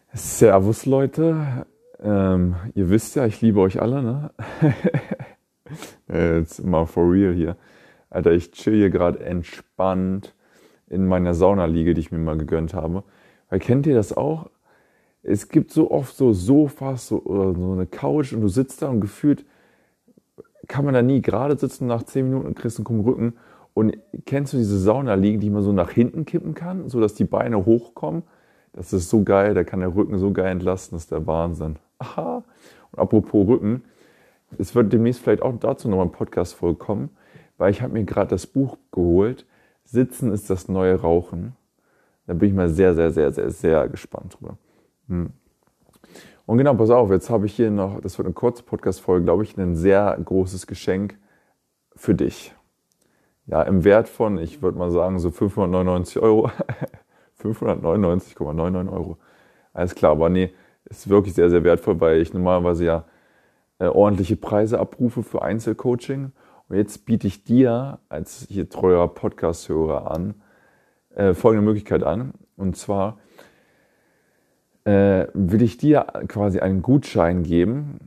Servus Leute, ihr wisst ja, ich liebe euch alle, ne? Jetzt mal for real hier. Alter, ich chill hier gerade entspannt in meiner Saunaliege, die ich mir mal gegönnt habe. Weil kennt ihr das auch? Es gibt so oft so Sofas oder so eine Couch und du sitzt da und gefühlt kann man da nie gerade sitzen, nach 10 Minuten kriegst du einen krummen Rücken. Und kennst du diese Saunaliegen, die man so nach hinten kippen kann, sodass die Beine hochkommen? Das ist so geil, da kann der Rücken so geil entlasten, das ist der Wahnsinn. Aha. Und apropos Rücken, es wird demnächst vielleicht auch dazu nochmal ein Podcast-Folge kommen, weil ich habe mir gerade das Buch geholt, Sitzen ist das neue Rauchen. Da bin ich mal sehr, sehr, sehr, sehr, sehr gespannt drüber. Und genau, pass auf, jetzt habe ich hier noch, das wird eine kurze Podcast-Folge, glaube ich, ein sehr großes Geschenk für dich. Ja, im Wert von, ich würde mal sagen, so 599 Euro. 599,99 Euro. Alles klar, aber nee, ist wirklich sehr, sehr wertvoll, weil ich normalerweise ja ordentliche Preise abrufe für Einzelcoaching. Und jetzt biete ich dir als hier treuer Podcast-Hörer an, folgende Möglichkeit an. Und zwar will ich dir quasi einen Gutschein geben,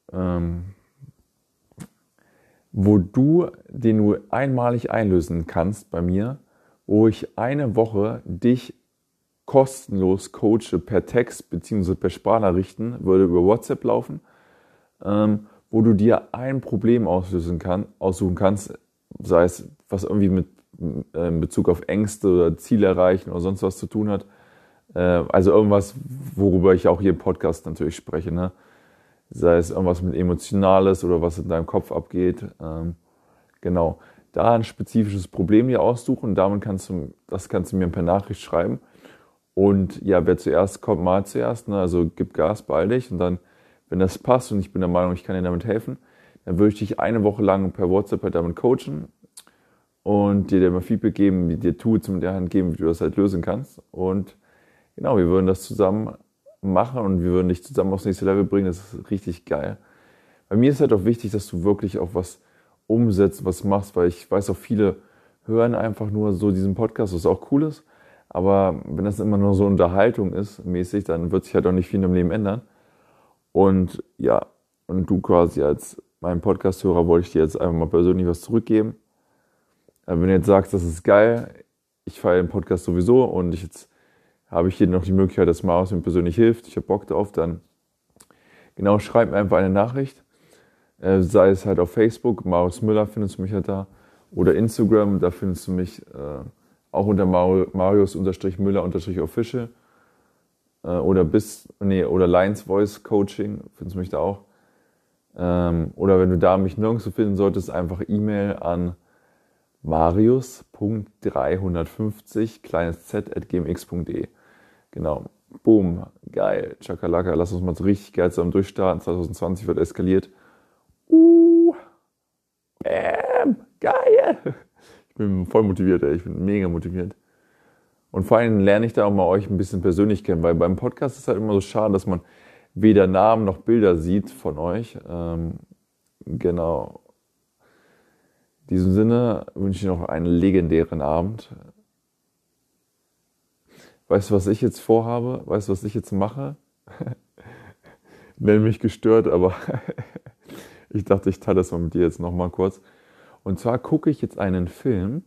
den du einmalig einlösen kannst bei mir, wo ich eine Woche dich kostenlos coache per Text bzw. per Sprachnachrichten, würde über WhatsApp laufen, wo du dir ein Problem aussuchen kannst, sei es was irgendwie mit in Bezug auf Ängste oder Ziele erreichen oder sonst was zu tun hat. Also irgendwas, worüber ich auch hier im Podcast natürlich spreche, ne? Sei es irgendwas mit Emotionales oder was in deinem Kopf abgeht. Genau. Da ein spezifisches Problem dir aussuchen, das kannst du mir per Nachricht schreiben. Und ja, wer zuerst kommt, mal zuerst, ne? Also gib Gas, beeil dich. Und dann, wenn das passt und ich bin der Meinung, ich kann dir damit helfen, dann würde ich dich eine Woche lang per WhatsApp halt damit coachen und dir mal Feedback geben, dir Tools mit der Hand geben, wie du das halt lösen kannst. Und genau, wir würden das zusammen machen und wir würden dich zusammen aufs nächste Level bringen. Das ist richtig geil. Bei mir ist halt auch wichtig, dass du wirklich auch was umsetzt, was machst, weil ich weiß auch, viele hören einfach nur so diesen Podcast, was auch cool ist. Aber wenn das immer nur so Unterhaltung ist, mäßig, dann wird sich halt auch nicht viel in deinem Leben ändern. Und ja, und du quasi als mein Podcast-Hörer wollte ich dir jetzt einfach mal persönlich was zurückgeben. Wenn du jetzt sagst, das ist geil, ich feiere den Podcast sowieso und jetzt habe ich hier noch die Möglichkeit, dass Marius mir persönlich hilft, ich habe Bock drauf, dann genau, schreib mir einfach eine Nachricht, sei es halt auf Facebook, Marius Müller findest du mich halt da, oder Instagram, da findest du mich auch unter Marius-Müller-Official oder Lions Voice Coaching, findest du mich da auch. Oder wenn du da mich nirgendwo finden solltest, einfach E-Mail an marius.350 kleines z@gmx.de. Genau. Boom. Geil. Chakalaka. Lass uns mal so richtig geil zusammen durchstarten. 2020 wird eskaliert. Geil. Ich bin voll motiviert, ey. Ich bin mega motiviert. Und vor allem lerne ich da auch mal euch ein bisschen persönlich kennen, weil beim Podcast ist es halt immer so schade, dass man weder Namen noch Bilder sieht von euch. Genau. In diesem Sinne wünsche ich noch einen legendären Abend. Weißt du, was ich jetzt vorhabe? Weißt du, was ich jetzt mache? Nenn mich gestört, aber ich dachte, ich teile das mal mit dir jetzt nochmal kurz. Und zwar gucke ich jetzt einen Film.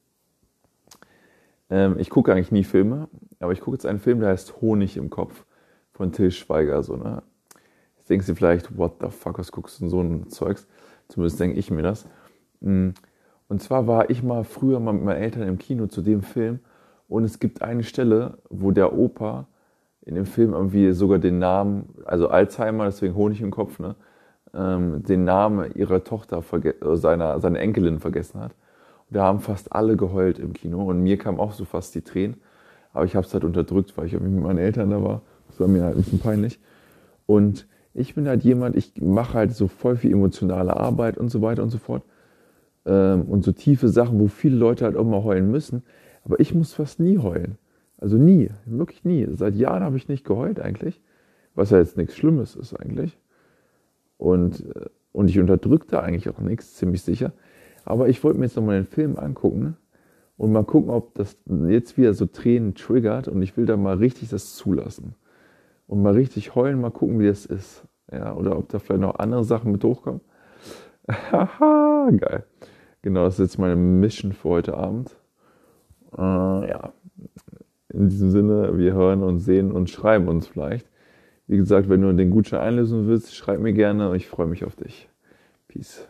Ich gucke eigentlich nie Filme, aber ich gucke jetzt einen Film, der heißt Honig im Kopf von Til Schweiger. So, ne? Jetzt denkst du vielleicht, what the fuck, was guckst du denn so ein Zeugs? Zumindest denke ich mir das. Und zwar war ich mal früher mal mit meinen Eltern im Kino zu dem Film und es gibt eine Stelle, wo der Opa in dem Film irgendwie sogar den Namen, also Alzheimer, deswegen Honig im Kopf, ne, den Namen ihrer Tochter, seine Enkelin vergessen hat. Und da haben fast alle geheult im Kino und mir kamen auch so fast die Tränen, aber ich habe es halt unterdrückt, weil ich irgendwie mit meinen Eltern da war. Das war mir halt ein bisschen peinlich. Und ich bin halt jemand, ich mache halt so voll viel emotionale Arbeit und so weiter und so fort. Und so tiefe Sachen, wo viele Leute halt auch mal heulen müssen. Aber ich muss fast nie heulen. Also nie, wirklich nie. Seit Jahren habe ich nicht geheult eigentlich, was ja jetzt nichts Schlimmes ist eigentlich. Und ich unterdrücke da eigentlich auch nichts, ziemlich sicher. Aber ich wollte mir jetzt nochmal den Film angucken und mal gucken, ob das jetzt wieder so Tränen triggert und ich will da mal richtig das zulassen. und mal richtig heulen, mal gucken, wie das ist. Ja, oder ob da vielleicht noch andere Sachen mit hochkommen. Haha, geil. Genau, das ist jetzt meine Mission für heute Abend. Ja, in diesem Sinne, wir hören uns, sehen und schreiben uns vielleicht. Wie gesagt, wenn du den Gutschein einlösen willst, schreib mir gerne und ich freue mich auf dich. Peace.